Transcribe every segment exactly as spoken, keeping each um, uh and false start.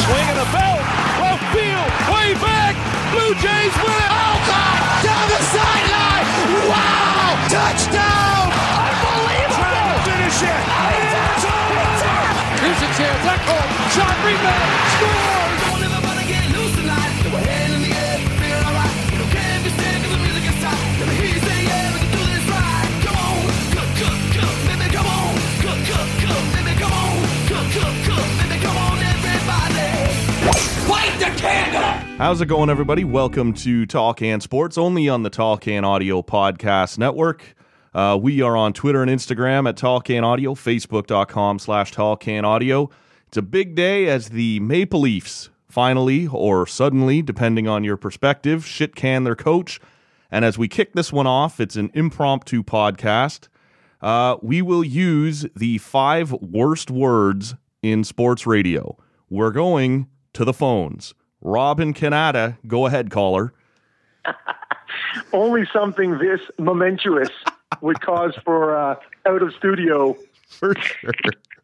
swing and a belt. Left field, way back. Blue Jays win it. Oh, God! Down the sideline. Wow! Touchdown! Unbelievable! Trying to finish it. It's over. Here's a chance. Echo. Shot, rebound. Score! Don't everybody get loose tonight. Throw a hand in the air. Feeling all right. You don't care if you stand 'cause the music is tight. Let me hear you say yeah. We can do this right. Come on. Cook, cook, cook. Baby, come on. Cook, cook, cook. Baby, come on. Cook, cook, cook. Baby, come on, everybody. Light the candle. How's it going, everybody? Welcome to Tall Can Sports, only on the Tall Can Audio Podcast Network. Uh, we are on Twitter and Instagram at Tall Can Audio, Facebook.com slash Tall Can Audio. It's a big day as the Maple Leafs finally, or suddenly, depending on your perspective, shit can their coach. And as we kick this one off, it's an impromptu podcast. Uh, we will use the five worst words in sports radio. We're going to the phones. Robin Canada, go ahead, caller. Only something this momentous would cause for uh, out of studio. For sure.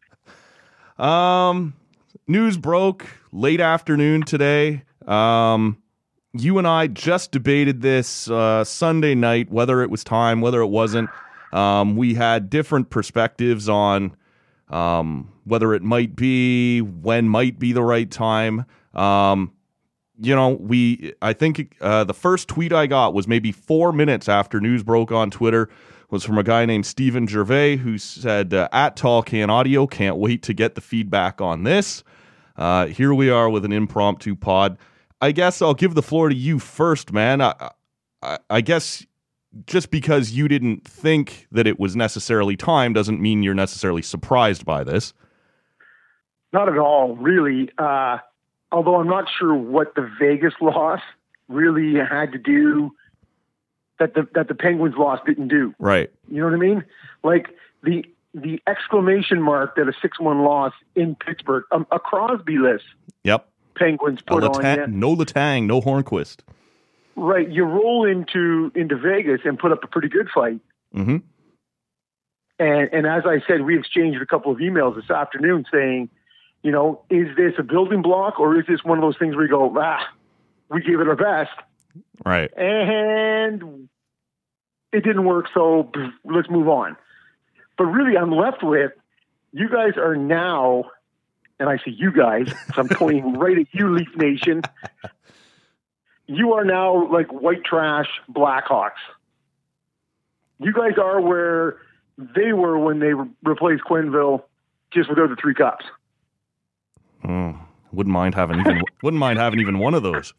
Um, news broke late afternoon today. Um, you and I just debated this uh, Sunday night, whether it was time, whether it wasn't. Um, we had different perspectives on um, whether it might be, when might be the right time. Um, you know, we, I think uh, the first tweet I got was maybe four minutes after news broke on Twitter, was from a guy named Stephen Gervais, who said, uh, at Tall Can Audio, can't wait to get the feedback on this. Uh, here we are with an impromptu pod. I guess I'll give the floor to you first, man. I, I, I guess just because you didn't think that it was necessarily time doesn't mean you're necessarily surprised by this. Not at all, really. Uh, although I'm not sure what the Vegas loss really had to do that the that the Penguins loss didn't do. Right. You know what I mean? Like the the exclamation mark that a six one loss in Pittsburgh, um, a Crosby list. Yep. Penguins put Letang, on you. No Letang, no Hornquist. Right. You roll into into Vegas and put up a pretty good fight. Mm-hmm. And and as I said, we exchanged a couple of emails this afternoon saying, you know, is this a building block or is this one of those things where you go, ah, we gave it our best. Right. And it didn't work, so let's move on. But really, I'm left with, you guys are now, and I say you guys, so I'm pointing right at you, Leaf Nation. You are now like white trash Blackhawks. You guys are where they were when they re- replaced Quenneville, just without the three cups. Oh, wouldn't mind having even wouldn't mind having even one of those.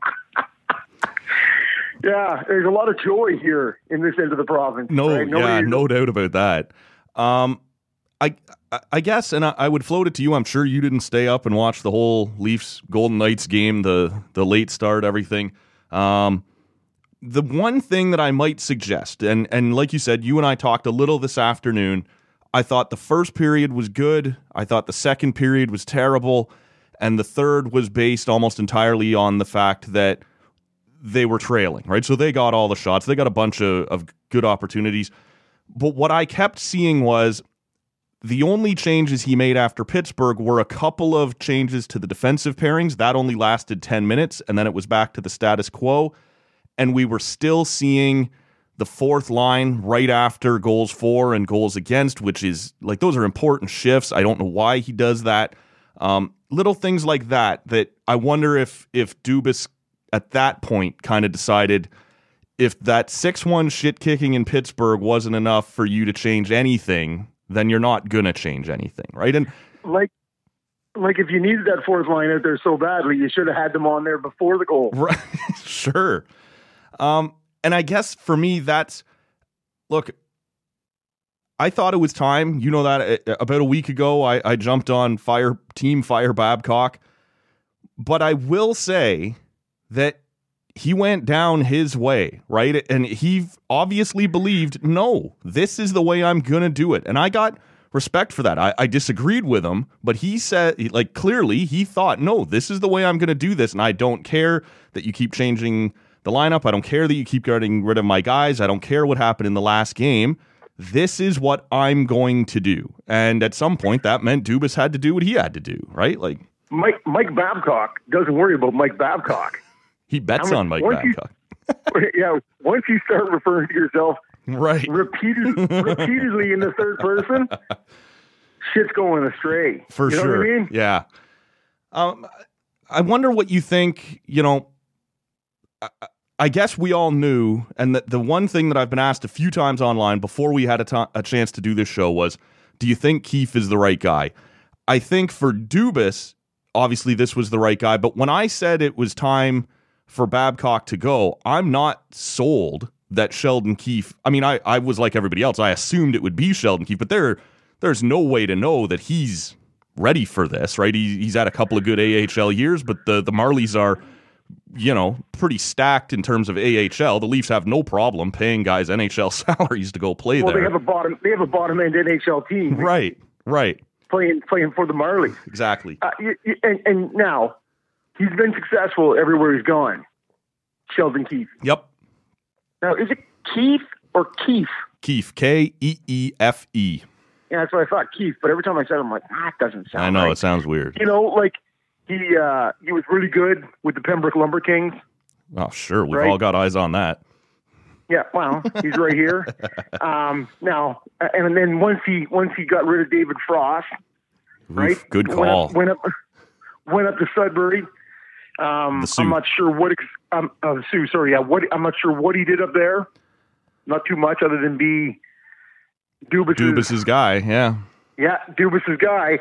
Yeah, there's a lot of joy here in this end of the province. No, right? yeah, no doubt about that. Um, I I guess, and I, I would float it to you. I'm sure you didn't stay up and watch the whole Leafs Golden Knights game, the the late start, everything. Um, the one thing that I might suggest, and and like you said, you and I talked a little this afternoon. I thought the first period was good. I thought the second period was terrible, and the third was based almost entirely on the fact that they were trailing, right? So they got all the shots. They got a bunch of, of good opportunities. But what I kept seeing was the only changes he made after Pittsburgh were a couple of changes to the defensive pairings. That only lasted ten minutes, and then it was back to the status quo. And we were still seeing the fourth line right after goals for and goals against, which is like, those are important shifts. I don't know why he does that. Um, little things like that, that I wonder if if Dubas at that point kind of decided if that six one shit kicking in Pittsburgh wasn't enough for you to change anything, then you're not going to change anything, right? And like, like if you needed that fourth line out there so badly, you should have had them on there before the goal. Right. Sure. Um, and I guess for me, that's, look, I thought it was time. You know that uh, about a week ago, I, I jumped on Fire Team Fire Babcock. But I will say that he went down his way, right? And he obviously believed, no, this is the way I'm going to do it. And I got respect for that. I, I disagreed with him, but he said, like, clearly he thought, no, this is the way I'm going to do this. And I don't care that you keep changing the lineup. I don't care that you keep getting rid of my guys. I don't care what happened in the last game. This is what I'm going to do. And at some point that meant Dubas had to do what he had to do, right? Like, Mike Mike Babcock doesn't worry about Mike Babcock. He bets I mean, on Mike once Babcock. You, yeah, once you start referring to yourself right repeated, repeatedly in the third person, shit's going astray. For you know sure. What I mean? Yeah. Um, I wonder what you think, you know, I, I guess we all knew, and the, the one thing that I've been asked a few times online before we had a, to- a chance to do this show was, do you think Keefe is the right guy? I think for Dubas, obviously this was the right guy, but when I said it was time for Babcock to go, I'm not sold that Sheldon Keefe, I mean, I, I was like everybody else. I assumed it would be Sheldon Keefe, but there, there's no way to know that he's ready for this, right? He, he's had a couple of good A H L years, but the, the Marlies are, you know, pretty stacked in terms of A H L. The Leafs have no problem paying guys N H L salaries to go play well, there. Well, they have a bottom, they have a bottom end N H L team, right? Right. Playing, playing for the Marlies. Exactly. Uh, you, you, and, and now he's been successful everywhere he's gone. Sheldon Keefe. Yep. Now, is it Keefe or Keefe? Keefe. K E E F E. Yeah, that's what I thought, Keefe. But every time I said it, I'm like, ah, it doesn't sound I know, right. It sounds weird. You know, like, he uh, he was really good with the Pembroke Lumber Kings. Oh, sure. We've right? all got eyes on that. Yeah, well, he's right here. Um, now, and then once he once he got rid of David Frost, Oof, right? Good call. Went up, went up, went up to Sudbury. Um, The Sioux. I'm not sure what. Ex- um, uh, Sioux, sorry, yeah. What I'm not sure what he did up there. Not too much, other than be Dubas's, Dubas's guy, yeah. Yeah, Dubas's guy.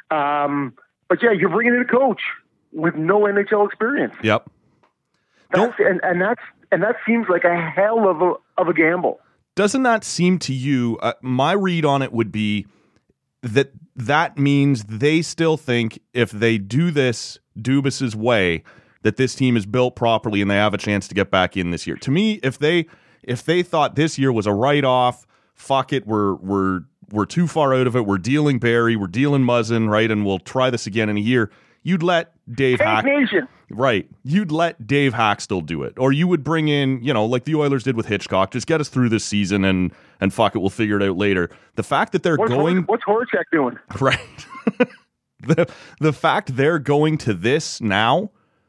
Um, but yeah, you're bringing in a coach with no N H L experience. Yep. That's, and and that's and that seems like a hell of a of a gamble. Doesn't that seem to you? Uh, my read on it would be that that means they still think if they do this Dubas's way, that this team is built properly and they have a chance to get back in this year. To me, if they if they thought this year was a write off, fuck it, we're we're we're too far out of it. We're dealing Barry, we're dealing Muzzin, right, and we'll try this again in a year. You'd let Dave Hack, right? You'd let Dave Haxtell do it, or you would bring in, you know, like the Oilers did with Hitchcock. Just get us through this season, and and fuck it, we'll figure it out later. The fact that they're what's going, Hor- what's Horacek doing? Right. the the fact they're going to this now,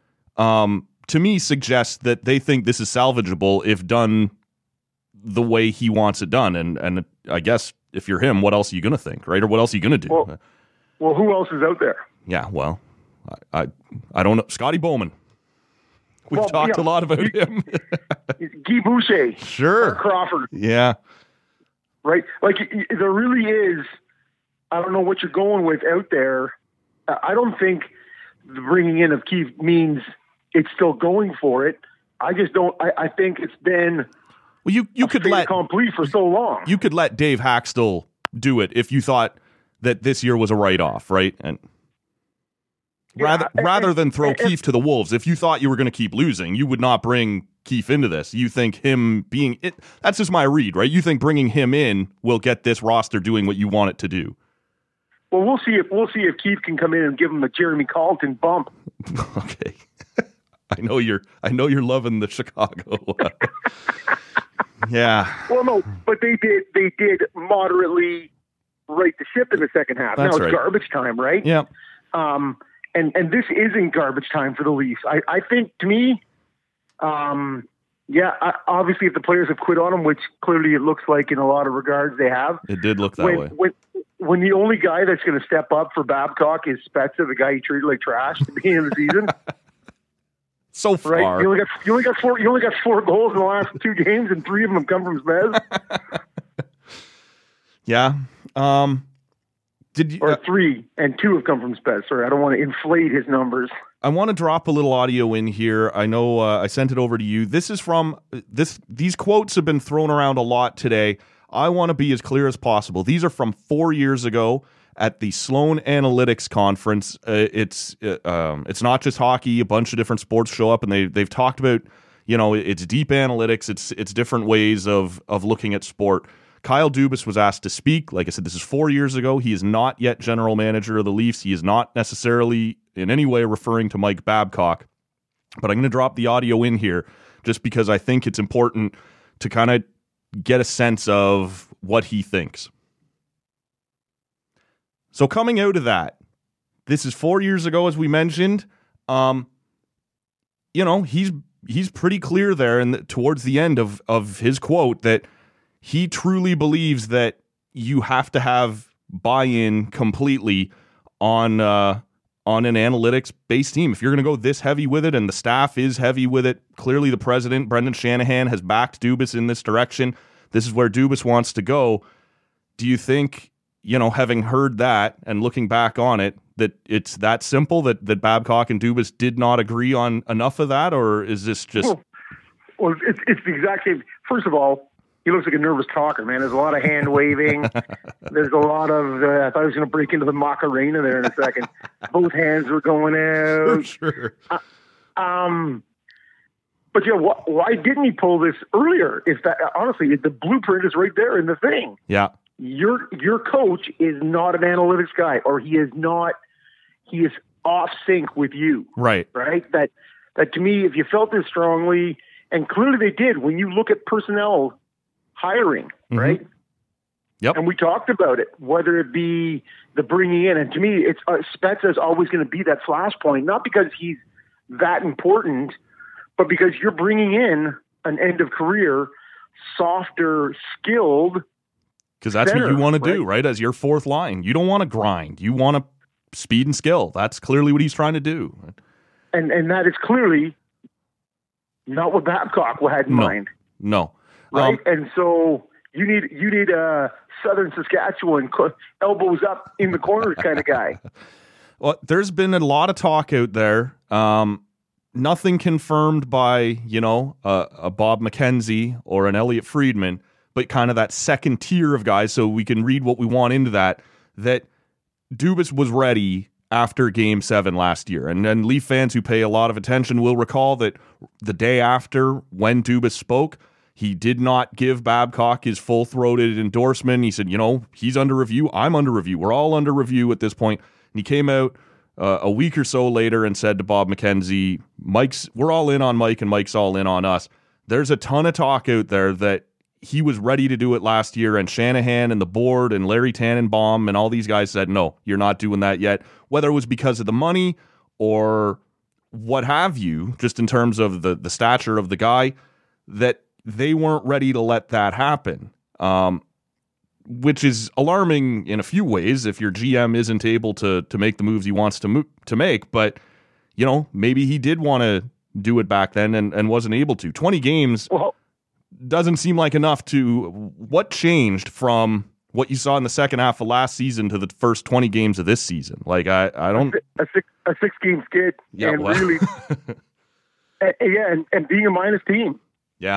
um, to me suggests that they think this is salvageable if done the way he wants it done. And and I guess if you're him, what else are you going to think, right? Or what else are you going to do? Well, well, who else is out there? Yeah, well. I, I I don't know. Scotty Bowman. We've well, talked yeah, a lot about he, him. Guy Boucher. Sure. Mark Crawford. Yeah. Right? Like, there really is, I don't know what you're going with out there. I don't think the bringing in of Keefe means it's still going for it. I just don't, I, I think it's been well, you, you could let complete for so long. You could let Dave Haxtell do it if you thought that this year was a write-off, right? And Rather, yeah, rather and, than throw and, Keefe to the wolves, if you thought you were going to keep losing, you would not bring Keefe into this. You think him being it, that's just my read, right? You think bringing him in will get this roster doing what you want it to do. Well, we'll see if we'll see if Keefe can come in and give him a Jeremy Colleton bump. Okay, I know you're. I know you're loving the Chicago. Yeah. Well, no, but they did. They did moderately right the ship in the second half. That's now it's right. garbage time, right? Yeah. Um, and and this isn't garbage time for the Leafs. I, I think to me, um, yeah, I, obviously if the players have quit on them, which clearly it looks like in a lot of regards they have. It did look that when, way. When, when the only guy that's going to step up for Babcock is Spezza, the guy he treated like trash at the beginning of the season. So far, right? You only got you only got four. You only got four goals in the last two games, and three of them come from Spezza. Yeah. Um, did you, or uh, three, and two have come from Spez. Sorry, I don't want to inflate his numbers. I want to drop a little audio in here. I know uh, I sent it over to you. This is from this. These quotes have been thrown around a lot today. I want to be as clear as possible. These are from four years ago at the Sloan Analytics Conference. Uh, it's uh, um, it's not just hockey. A bunch of different sports show up, and they they've talked about, you know, it's deep analytics. It's it's different ways of of looking at sport. Kyle Dubas was asked to speak. Like I said, this is four years ago. He is not yet general manager of the Leafs. He is not necessarily in any way referring to Mike Babcock. But I'm going to drop the audio in here just because I think it's important to kind of get a sense of what he thinks. So coming out of that, This is four years ago, as we mentioned. Um, you know, he's he's pretty clear there, and towards the end of of his quote, that he truly believes that you have to have buy-in completely on uh, on an analytics-based team. If you're going to go this heavy with it, and the staff is heavy with it, clearly the president, Brendan Shanahan, has backed Dubas in this direction. This is where Dubas wants to go. Do you think, you know, having heard that and looking back on it, that it's that simple, that, that Babcock and Dubas did not agree on enough of that, or is this just... Well, well it's, it's the exact same. First of all, he looks like a nervous talker, man. There's a lot of hand waving. There's a lot of, uh, I thought I was going to break into the Macarena there in a second. Both hands were going out. Sure. Uh, um, but, yeah, wh- why didn't he pull this earlier? If that, honestly, the blueprint is right there in the thing. Yeah. Your your coach is not an analytics guy, or he is not, he is off sync with you. Right. Right? That, that to me, if you felt this strongly, and clearly they did, when you look at personnel hiring, mm-hmm. right? Yep. And we talked about it, whether it be the bringing in, and to me, it's uh, Spezza is always going to be that flashpoint, not because he's that important, but because you're bringing in an end of career, softer, skilled. Because that's center, what you want to right? do, right? As your fourth line, you don't want to grind. You want to speed and skill. That's clearly what he's trying to do. And and that is clearly not what Babcock had in no. mind. No. Right, um, and so you need you need a Southern Saskatchewan elbows up in the corners kind of guy. Well, there's been a lot of talk out there. Um, nothing confirmed by you know uh, a Bob McKenzie or an Elliot Friedman, but kind of that second tier of guys. So we can read what we want into that. That Dubas was ready after Game Seven last year, and then Leaf fans who pay a lot of attention will recall that the day after, when Dubas spoke, he did not give Babcock his full-throated endorsement. He said, you know, he's under review. I'm under review. We're all under review at this point. And he came out uh, a week or so later and said to Bob McKenzie, Mike's, we're all in on Mike and Mike's all in on us. There's a ton of talk out there that he was ready to do it last year, and Shanahan and the board and Larry Tannenbaum and all these guys said, no, you're not doing that yet. Whether it was because of the money or what have you, just in terms of the, the stature of the guy, that they weren't ready to let that happen, um, which is alarming in a few ways if your G M isn't able to to make the moves he wants to mo- to make. But, you know, maybe he did want to do it back then and, and wasn't able to. twenty games well, doesn't seem like enough to... What changed from what you saw in the second half of last season to the first twenty games of this season? Like, I, I don't... A, six, a six-game skid. Yeah, and well. really... and, yeah, and, and being a minus team. Yeah.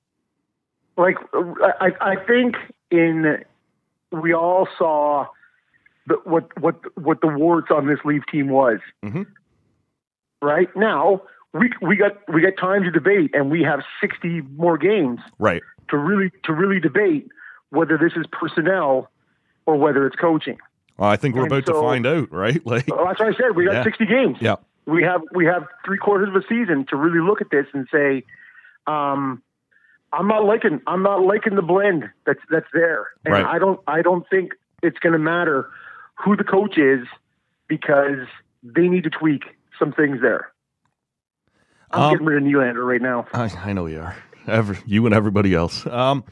Like, I, I think in we all saw the, what what what the warts on this Leaf team was. Mm-hmm. Right now, we we got we got time to debate, and we have sixty more games, right, to really to really debate whether this is personnel or whether it's coaching. Well, I think we're and about so, to find out, right? Like, well, that's what I said. We got yeah. sixty games. Yeah, we have we have three quarters of a season to really look at this and say. Um, I'm not liking. I'm not liking the blend that's that's there, and right. I don't. I don't think it's going to matter who the coach is because they need to tweak some things there. I'm um, getting rid of Nylander right now. I, I know you are. Every, you and everybody else. Um,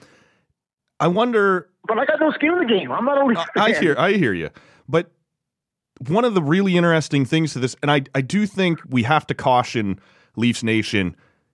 I wonder. But I got no skin in the game. I'm not only. Uh, I hear. I hear you. But one of the really interesting things to this, and I I do think we have to caution Leafs Nation.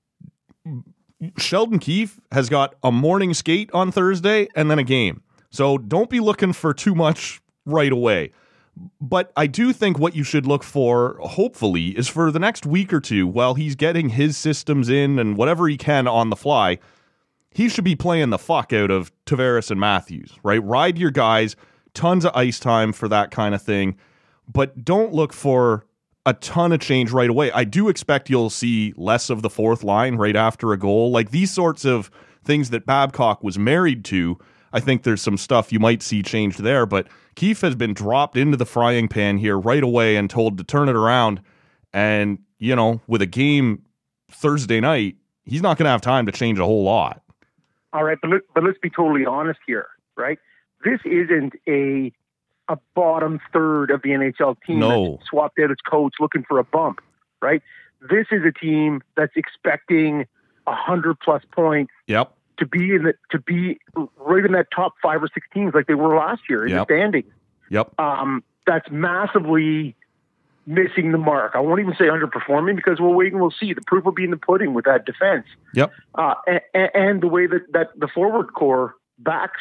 Sheldon Keefe has got a morning skate on Thursday and then a game. So don't be looking for too much right away. But I do think what you should look for, hopefully, is for the next week or two, while he's getting his systems in and whatever he can on the fly, he should be playing the fuck out of Tavares and Matthews, right? Ride your guys, tons of ice time for that kind of thing. But don't look for a ton of change right away. I do expect you'll see less of the fourth line right after a goal. Like these sorts of things that Babcock was married to, I think there's some stuff you might see changed there. But Keefe has been dropped into the frying pan here right away and told to turn it around. And, you know, with a game Thursday night, he's not going to have time to change a whole lot. All right, but, let, but let's be totally honest here, right? This isn't a a bottom third of the N H L team No. that swapped out its coach looking for a bump, right? This is a team that's expecting a hundred plus points Yep. to be in the to be right in that top five or six teams like they were last year in Yep. the standings. Yep. Um, that's massively missing the mark. I won't even say underperforming because we'll wait and we'll see. The proof will be in the pudding with that defense. Yep. Uh, and, and the way that, that the forward core backs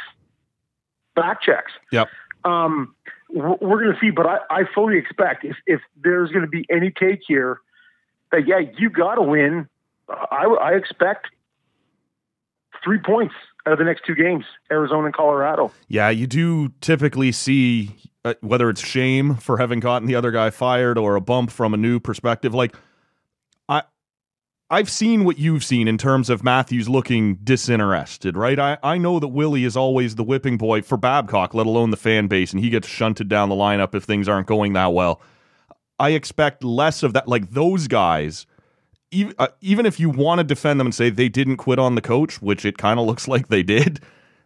back checks. Yep. Um, we're, we're going to see, but I, I fully expect if, if there's going to be any take here that, yeah, you got to win. I, I expect three points out of the next two games, Arizona and Colorado. Yeah, you do typically see uh, whether it's shame for having gotten the other guy fired or a bump from a new perspective. Like, I, I've seen what you've seen in terms of Matthews looking disinterested, right? I, I know that Willie is always the whipping boy for Babcock, let alone the fan base, and he gets shunted down the lineup if things aren't going that well. I expect less of that. Like, those guys, even, uh, even if you want to defend them and say they didn't quit on the coach, which it kind of looks like they did,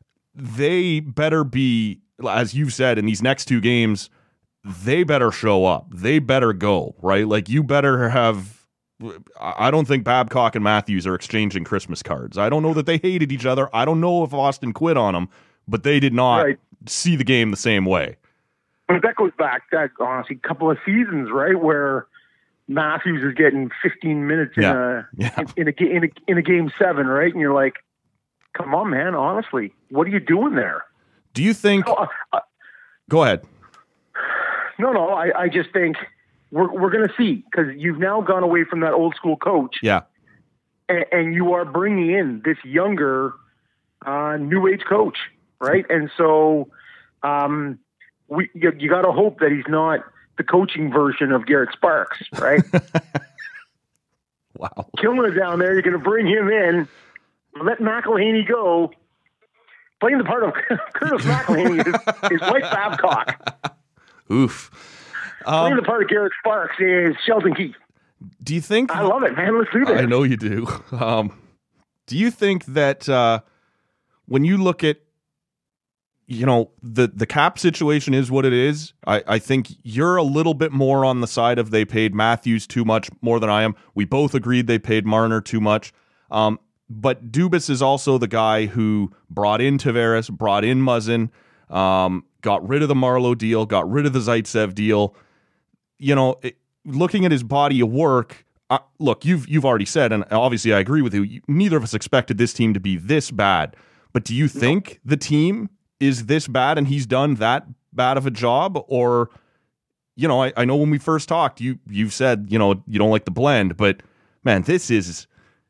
they better be, as you've said, in these next two games, they better show up. They better go, right? Like, you better have... I don't think Babcock and Matthews are exchanging Christmas cards. I don't know that they hated each other. I don't know if Austin quit on them, but they did not Right. see the game the same way. But that goes back, that honestly, a couple of seasons, right, where Matthews is getting fifteen minutes in Yeah. a Yeah. in, in a ga- in a in a game seven, right? And you're like, come on, man, honestly, what are you doing there? Do you think... Oh, uh, uh, Go ahead. no, no, I, I just think we're we're going to see because you've now gone away from that old school coach, Yeah. and, and you are bringing in this younger, uh, new age coach, right? And so, um, we you, you got to hope that he's not the coaching version of Garrett Sparks, right? Wow. Killing it down there. You're going to bring him in, let McElhaney go. Playing the part of Curtis McElhaney is, is Mike Babcock. Oof. Playing Um, the part of Garrett Sparks is Sheldon Keefe. do you think... I love it, man. Let's do this. I know you do. Um, do you think that uh, when you look at, you know, the, the cap situation is what it is, I, I think you're a little bit more on the side of they paid Matthews too much more than I am. We both agreed they paid Marner too much. Um, but Dubas is also the guy who brought in Tavares, brought in Muzzin, um, got rid of the Marleau deal, got rid of the Zaitsev deal. You know, it, looking at his body of work, uh, look, you've you've already said, and obviously I agree with you, you, neither of us expected this team to be this bad. But do you think the team is this bad and he's done that bad of a job? Or, you know, I, I know when we first talked, you, you've said, you know, you don't like the blend, but man, this is...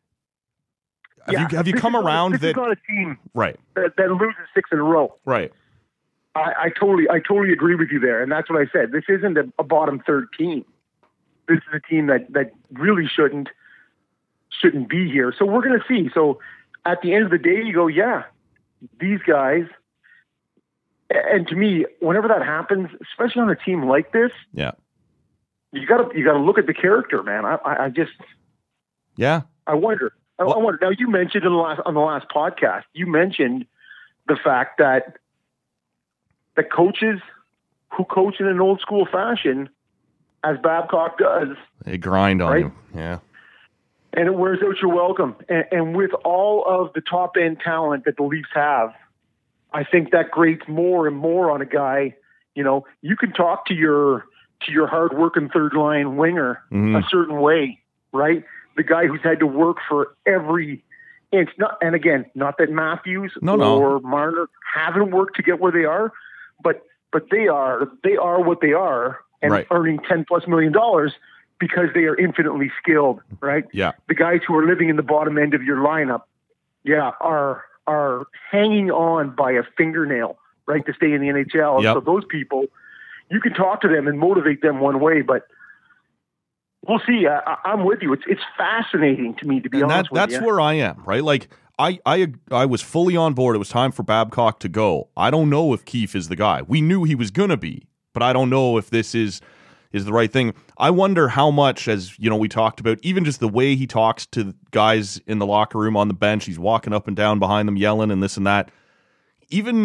Have Yeah, you, have you this come is not- around this that... is not a team Right, that, that loses six in a row. right. I, I totally, I totally agree with you there, and that's what I said. This isn't a, a bottom third team. This is a team that, that really shouldn't shouldn't be here. So we're going to see. So at the end of the day, you go, yeah, these guys. And to me, whenever that happens, especially on a team like this, Yeah. you got to you got to look at the character, man. I, I, I just, Yeah. I wonder. I, Well- I wonder. Now you mentioned in the last on the last podcast, you mentioned the fact that the coaches who coach in an old school fashion, as Babcock does, They grind on Right? you. Yeah. and it wears out your welcome. And, and with all of the top end talent that the Leafs have, I think that grates more and more on a guy. You know, you can talk to your to your hard working third line winger Mhm. a certain way, right? The guy who's had to work for every inch. Not, and again, not that Matthews No, no. or Marner haven't worked to get where they are, but but they are they are what they are and Right. earning ten plus million dollars because they are infinitely skilled, right? Yeah. The guys who are living in the bottom end of your lineup, yeah, are are hanging on by a fingernail, right, to stay in the N H L. Yep. So those people, you can talk to them and motivate them one way, but we'll see. I, I- I'm with you. It's it's fascinating to me, to be And that, honest with that's you. where I am, right? Like, I, I I was fully on board. It was time for Babcock to go. I don't know if Keefe is the guy. We knew he was going to be, but I don't know if this is is the right thing. I wonder how much, as you know, we talked about, even just the way he talks to guys in the locker room on the bench. He's walking up and down behind them, yelling and this and that. Even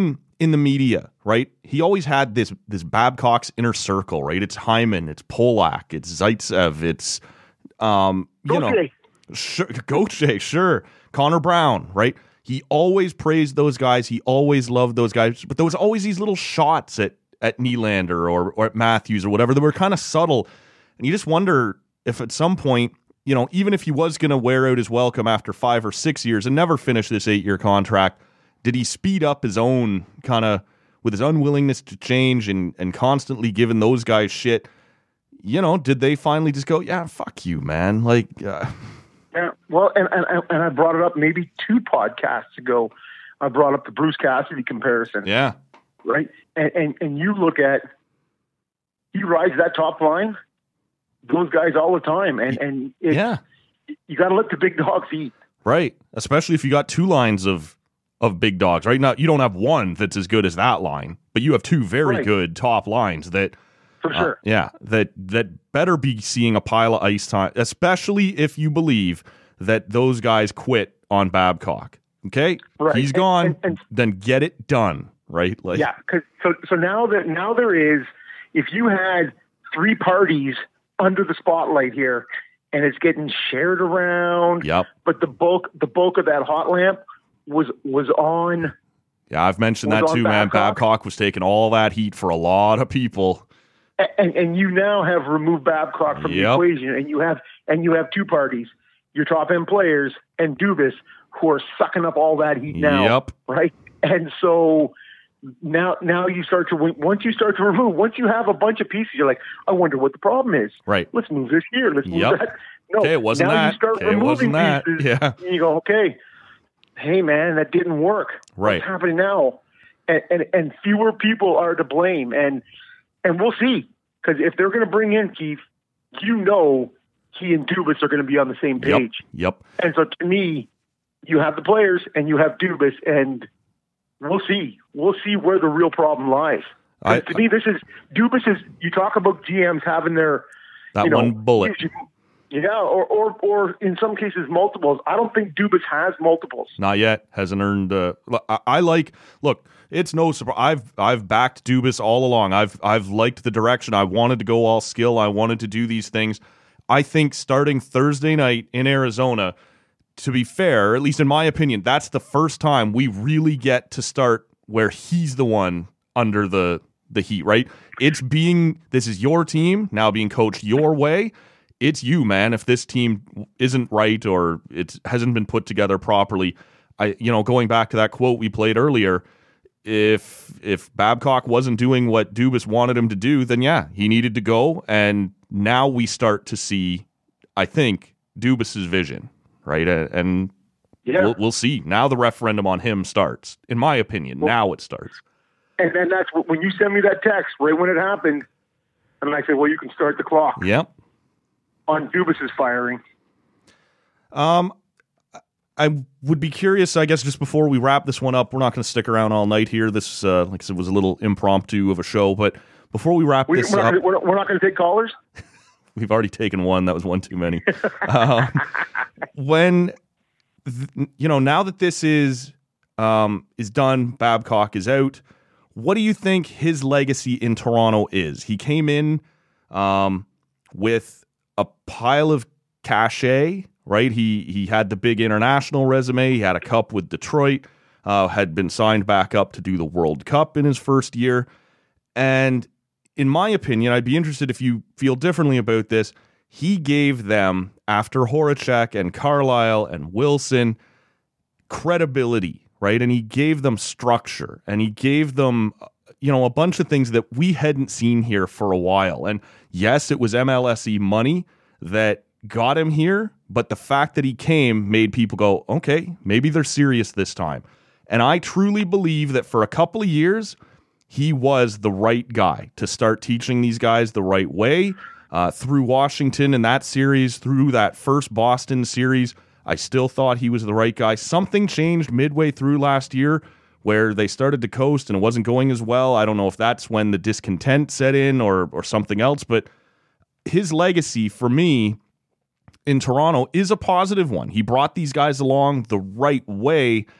in the media, right? He always had this this Babcock's inner circle, right? It's Hyman, it's Polak, it's Zaitsev, it's um, you know, sure, Gauthier, sure, Connor Brown, right? He always praised those guys. He always loved those guys, but there was always these little shots at at Nylander or or at Matthews or whatever that were kind of subtle, and you just wonder if at some point, you know, even if he was going to wear out his welcome after five or six years and never finish this eight-year contract, did he speed up his own kind of with his unwillingness to change and, and constantly giving those guys shit? You know, did they finally just go, yeah, fuck you, man? Like, uh... yeah, well, and, and and I brought it up maybe two podcasts ago. I brought up the Bruce Cassidy comparison. Yeah. Right? And, and, and you look at, he rides that top line, those guys all the time. And, and it's, yeah, you got to let the big dogs eat. Right. Especially if you got two lines of, of big dogs, right? Now, you don't have one that's as good as that line, but you have two very right. good top lines that, for sure. Uh, yeah, that, that better be seeing a pile of ice time, especially if you believe that those guys quit on Babcock. Okay? Right. He's gone, and, and, and, then get it done, right? Like, yeah, cause, so so now that now there is, if you had three parties under the spotlight here, and it's getting shared around, yep. but the bulk the bulk of that hot lamp was was on. Yeah, I've mentioned that too, man. Babcock. Babcock was taking all that heat for a lot of people. And, and you now have removed Babcock from yep. the equation, and you have and you have two parties, your top end players and Dubas, who are sucking up all that heat now, yep. right? And so now, now you start to once you start to remove, once you have a bunch of pieces, you're like, I wonder what the problem is. Right? Let's move this here. Let's move yep. that. No, okay, it wasn't now that. you start okay, removing it wasn't pieces. that. Yeah. And you go, okay, hey man, that didn't work. Right. What's happening now? And and, and fewer people are to blame, and and we'll see. Because if they're going to bring in Keith, you know he and Dubas are going to be on the same page. Yep. yep. And so to me, you have the players and you have Dubas, and we'll see. We'll see where the real problem lies. I, to me, this is Dubas is. You talk about G Ms having their that you know, one bullet. Yeah, or, or or in some cases multiples. I don't think Dubas has multiples. Not yet. Hasn't earned. Uh, I, I like. Look, it's no surprise. I've I've backed Dubas all along. I've I've liked the direction. I wanted to go all skill. I wanted to do these things. I think starting Thursday night in Arizona, to be fair, at least in my opinion, that's the first time we really get to start where he's the one under the the heat. Right? It's being. This is your team now being coached your way. It's you, man. If this team isn't right or it hasn't been put together properly, I, you know, going back to that quote we played earlier, if if Babcock wasn't doing what Dubas wanted him to do, then yeah, he needed to go. And now we start to see, I think, Dubas's vision, right? And yeah. we'll, we'll see. Now the referendum on him starts, in my opinion. Well, now it starts. And then that's when you send me that text right when it happened, and I said, "Well, you can start the clock." Yep. On Dubas's firing. Um, I would be curious, I guess, just before we wrap this one up, we're not going to stick around all night here. This, uh, like I said, was a little impromptu of a show, but before we wrap we, this we're up... Not, we're, we're not going to take callers? We've already taken one. That was one too many. um, when, th- you know, now that this is um, is done, Babcock is out, what do you think his legacy in Toronto is? He came in um, with a pile of cachet, right? He he had the big international resume. He had a cup with Detroit, uh, had been signed back up to do the World Cup in his first year. And in my opinion, I'd be interested if you feel differently about this. He gave them, after Horacek and Carlisle and Wilson, credibility, right? And he gave them structure, and he gave them, you know, a bunch of things that we hadn't seen here for a while. And yes, it was M L S E money that got him here, but the fact that he came made people go, okay, maybe they're serious this time. And I truly believe that for a couple of years, he was the right guy to start teaching these guys the right way. Uh, through Washington in that series, through that first Boston series, I still thought he was the right guy. Something changed midway through last year where they started to coast and it wasn't going as well. I don't know if that's when the discontent set in or or something else, but his legacy for me in Toronto is a positive one. He brought these guys along the right way,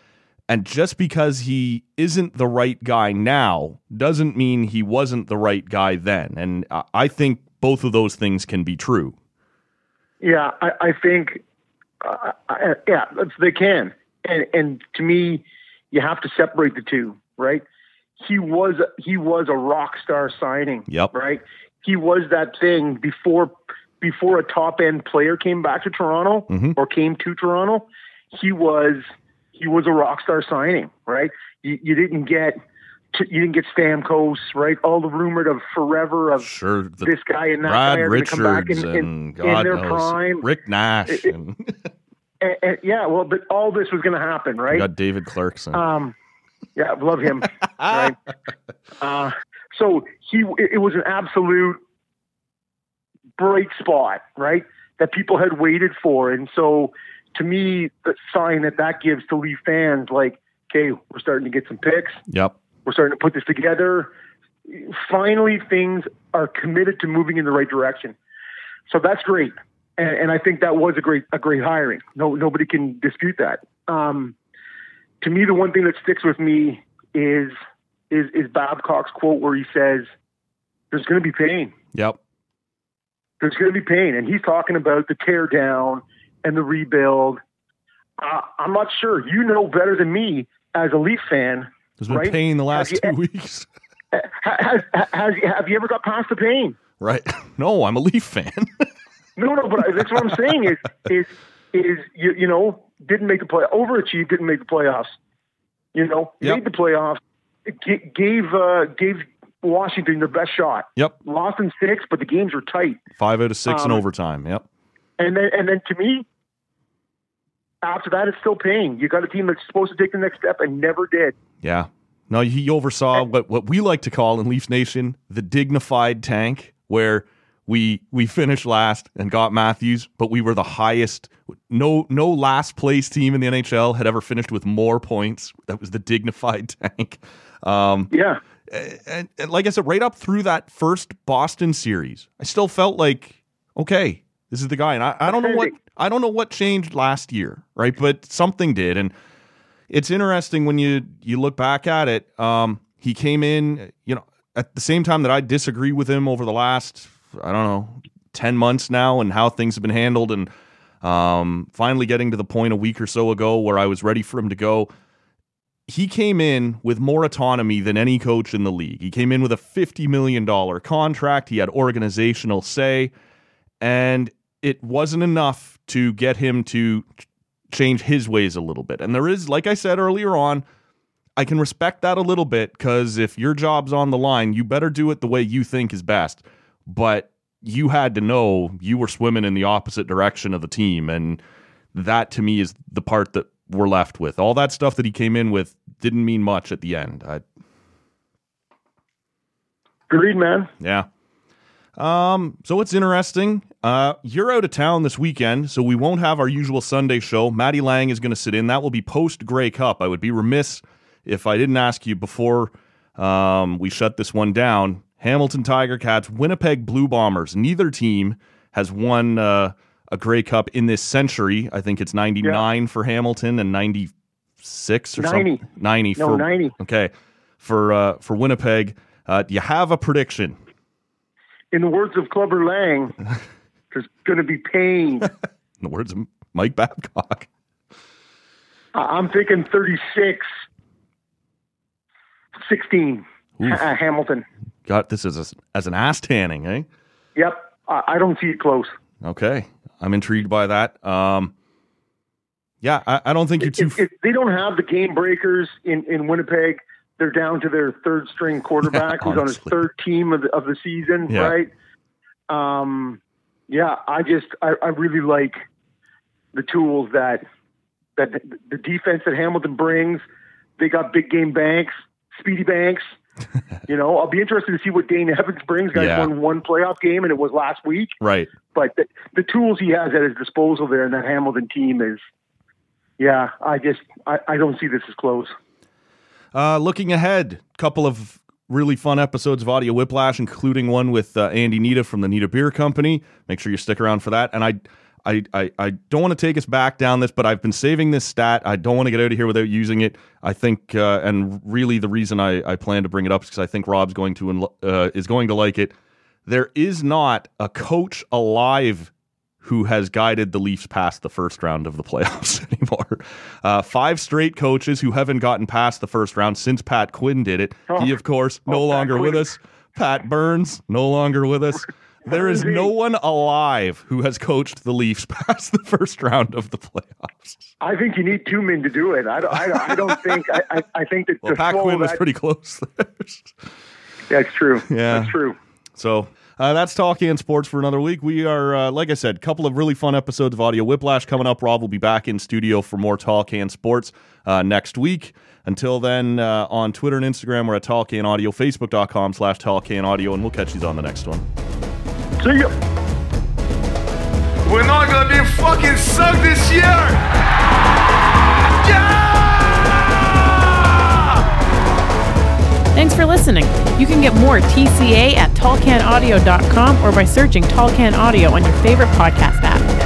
And just because he isn't the right guy now doesn't mean he wasn't the right guy then. And I think both of those things can be true. Yeah, I, I think, uh, I, yeah, they can. And, and to me, you have to separate the two, right? He was he was a rock star signing, yep. right? He was that thing before before a top end player came back to Toronto mm-hmm. or came to Toronto. He was he was a rock star signing, right? You, you didn't get you didn't get Stamkos, right? All the rumored of forever of sure, this guy and that Brad guy are going to come back in, in, and God in their knows, prime. Rick Nash. It, and and, and, yeah, well, but all this was going to happen, right? You got David Clarkson. Um, yeah, I love him. Right. Uh, so he, it was an absolute bright spot, right? That people had waited for. And so to me, the sign that that gives to Leaf fans, like, okay, we're starting to get some picks. Yep. We're starting to put this together. Finally, things are committed to moving in the right direction. So that's great. And, and I think that was a great, a great hiring. No, nobody can dispute that. Um, to me, the one thing that sticks with me is, is, is Babcock's quote where he says, there's going to be pain. Yep. There's going to be pain. And he's talking about the tear down and the rebuild. Uh, I'm not sure. You know better than me as a Leaf fan. There's been right? pain the last you, two weeks. Has, has, has, have you ever got past the pain? Right. No, I'm a Leaf fan. no, no, but that's what I'm saying is, is, is you, you know, didn't make the play, overachieved, didn't make the playoffs. You know, yep. made the playoffs, g- gave uh, gave Washington their best shot. Yep. Lost in six, but the games were tight. Five out of six um, in overtime. Yep. And then, and then to me, after that, it's still pain. You got a team that's supposed to take the next step and never did. Yeah. No, he oversaw what, what we like to call in Leafs Nation the dignified tank, where we we finished last and got Matthews, but we were the highest. No no last place team in the N H L had ever finished with more points. That was the dignified tank. Um, yeah. And, and like I said, right up through that first Boston series, I still felt like, okay, this is the guy. And I, I don't know what I don't know what changed last year, right? But something did. And it's interesting when you you look back at it. Um, he came in, you know, at the same time that I disagree with him over the last, I don't know, ten months now and how things have been handled, and um, finally getting to the point a week or so ago where I was ready for him to go. He came in with more autonomy than any coach in the league. He came in with a fifty million dollars contract. He had organizational say, and it wasn't enough to get him to change his ways a little bit. And there is, like I said earlier on, I can respect that a little bit, because if your job's on the line, you better do it the way you think is best. But you had to know you were swimming in the opposite direction of the team, and that to me is the part that we're left with. All that stuff that he came in with didn't mean much at the end. I... Agreed, man. Yeah. Um, so it's interesting. Uh, you're out of town this weekend, so we won't have our usual Sunday show. Matty Lang is going to sit in. That will be post Grey Cup. I would be remiss if I didn't ask you before um, we shut this one down. Hamilton Tiger Cats, Winnipeg Blue Bombers. Neither team has won uh, a Grey Cup in this century. I think it's ninety-nine yeah. for Hamilton and ninety-six or ninety. something. ninety. No, for, ninety. Okay. For, uh, for Winnipeg. Uh, do you have a prediction? In the words of Clubber Lang, there's going to be pain. In the words of Mike Babcock. I'm thinking thirty-six sixteen, uh, Hamilton. Got this as, a, as an ass tanning, eh? Yep. I, I don't see it close. Okay. I'm intrigued by that. Um, yeah, I, I don't think you're too... If, if they don't have the game breakers in, in Winnipeg, they're down to their third string quarterback who's on his third team of the, of the season, yeah. right? Um, yeah, I just, I, I really like the tools that, that the defense that Hamilton brings. They got big game Banks, Speedy Banks. You know, I'll be interested to see what Dane Evans brings. Guys yeah. won one playoff game, and it was last week. Right. But the, the tools he has at his disposal there in that Hamilton team is, yeah, I just, I, I don't see this as close. Uh, looking ahead, a couple of really fun episodes of Audio Whiplash, including one with uh, Andy Nita from the Nita Beer Company. Make sure you stick around for that. And I, I, I, I don't want to take us back down this, but I've been saving this stat. I don't want to get out of here without using it. I think, uh, and really the reason I, I plan to bring it up is because I think Rob's going to uh, is going to like it. There is not a coach alive who has guided the Leafs past the first round of the playoffs anymore. Uh, five straight coaches who haven't gotten past the first round since Pat Quinn did it. Oh. He, of course, no oh, longer with us. Pat Burns, no longer with us. There is no one alive who has coached the Leafs past the first round of the playoffs. I think you need two men to do it. I don't, I don't, I don't think. I, I, I think that. Well, Pat Quinn was that, pretty close there. That's true. Yeah, that's true. So uh, that's Talking Sports for another week. We are, uh, like I said, a couple of really fun episodes of Audio Whiplash coming up. Rob will be back in studio for more Talking Sports uh, next week. Until then, uh, on Twitter and Instagram, we're at Talking Audio, Facebook.com slash Talking Audio, and we'll catch you on the next one. See ya. We're not gonna be fucking sucked this year! Yeah! Thanks for listening. You can get more T C A at tall can audio dot com or by searching Tall Can Audio on your favorite podcast app.